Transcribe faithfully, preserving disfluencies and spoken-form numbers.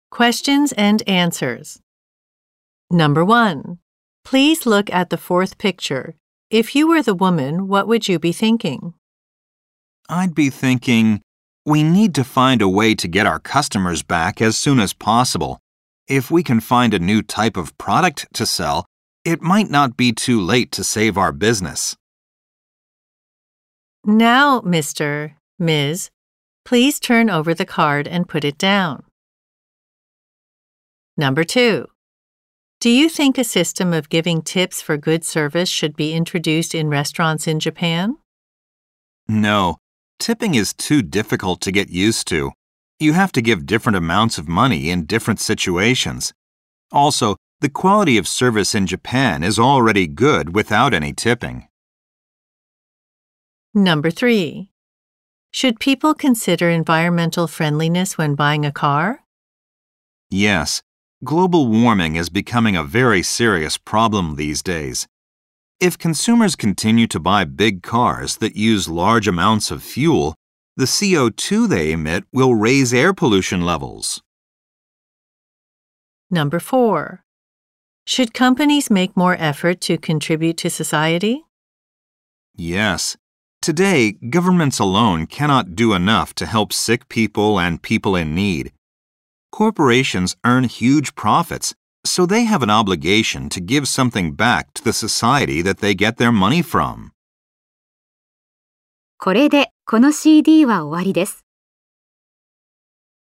Questions and answers. Number one. Please look at the fourth picture. If you were the woman, what would you be thinking? I'd be thinking, we need to find a way to get our customers back as soon as possible. If we can find a new type of product to sell, it might not be too late to save our business. Now, Mister, Miz, please turn over the card and put it down. Number two. Do you think a system of giving tips for good service should be introduced in restaurants in Japan? No, tipping is too difficult to get used to. You have to give different amounts of money in different situations. Also, the quality of service in Japan is already good without any tipping. Number three. Should people consider environmental friendliness when buying a car? Yes, global warming is becoming a very serious problem these days. If consumers continue to buy big cars that use large amounts of fuel, the C O two they emit will raise air pollution levels. Number four. Should companies make more effort to contribute to society? Yes. Today, governments alone cannot do enough to help sick people and people in need. Corporations earn huge profits, so they have an obligation to give something back to the society that they get their money from. これでこの シーディー は終わりです。